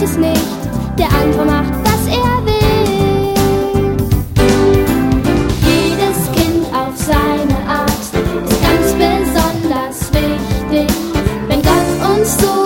es nicht, der andere macht, was er will. Jedes Kind auf seine Art ist ganz besonders wichtig, wenn Gott uns so